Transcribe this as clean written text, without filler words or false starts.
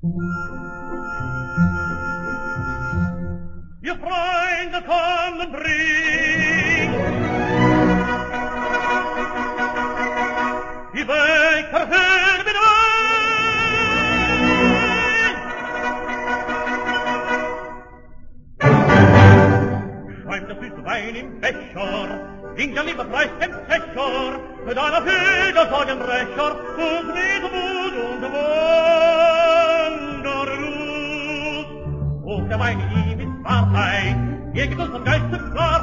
Ihr Freunde kommen, bringt die Becher hören mit ein. Schäumt das süße Wein im Becher, ging der liebe Preis dem Fächer, mit einer Feder Sorgenbrecher und mit Mut und Wanderlust. Und der Wein ihm ist Wahrheit, ihr gibt uns am Geiste klar,